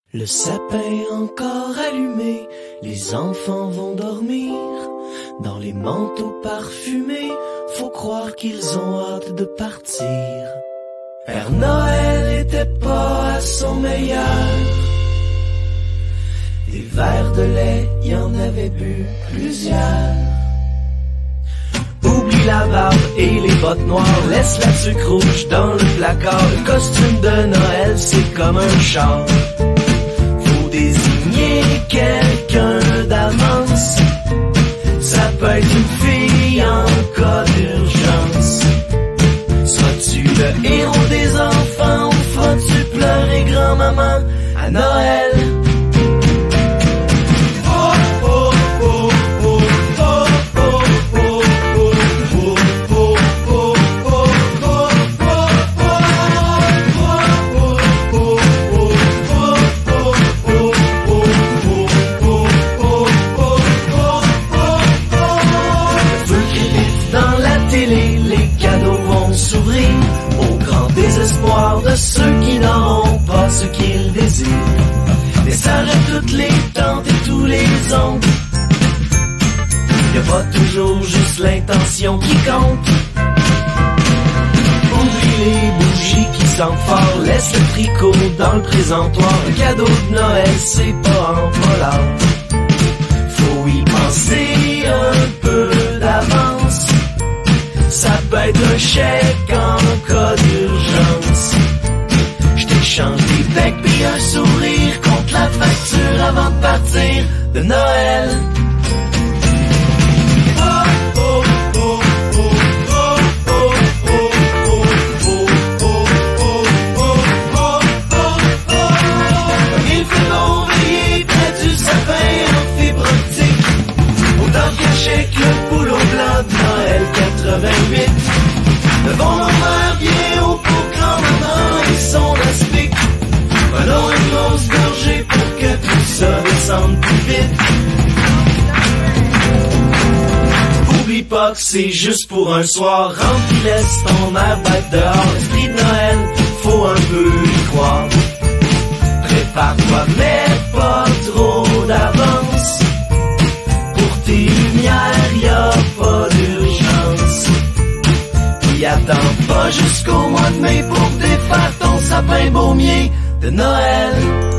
Le sapin encore allumé, les enfants vont dormir. Dans les manteaux parfumés, faut croire qu'ils ont hâte de partir. Père Noël était pas à son meilleur. Des verres de lait, y en avait bu plusieurs. Oublie la barbe et les bottes noires, laisse la sucre rouge dans le placard. Le costume de Noël, c'est comme un char. Faut désigner quelqu'un d'avance. Ça peut être une fille en cas d'urgence. Seras-tu le héros des enfants ou feras-tu pleurer grand-maman à Noël? De ceux qui n'auront pas ce qu'ils désirent. Message à toutes les tantes et tous les oncles. Y'a pas toujours juste l'intention qui compte. Oublie les bougies qui sentent fort, laisse le tricot dans le présentoir. Le cadeau de Noël, c'est pas en polar. Faut y penser un peu d'avance. Ça peut être un chèque en cas d'urgence. J't'échange des becs pis un sourire contre la facture avant de partir de Noël. Il fait bon veiller près du sapin en fibre optique. Autant qu'un chèque le boulot blanc de Noël 88. Devant l'honneur bien haut pour grand-maman et son aspic. Prenons une grosse gorgée pour que tout ça descende plus vite. Oublie pas que c'est juste pour un soir. Rentre pis laisse ton mère bête dehors. L'esprit de Noël, faut un peu y croire. Prépare-toi mais pas trop d'avance. Pour tes lumières y'a pas d'urgence. Y attends pas jusqu'au mois de mai pour défaire ton sapin baumier de Noël.